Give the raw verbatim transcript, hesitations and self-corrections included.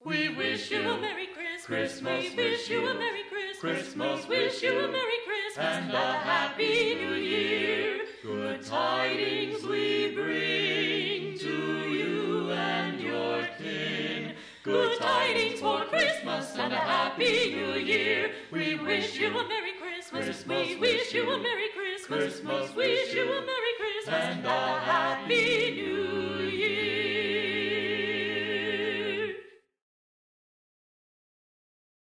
We wish you a Merry Christmas. Christmas We wish you a Merry Christmas. Christmas We wish you a Merry Christmas and a Happy New Year. Good tidings we bring to you and your kin. Good tidings for Christmas and a Happy New Year. We wish you a Merry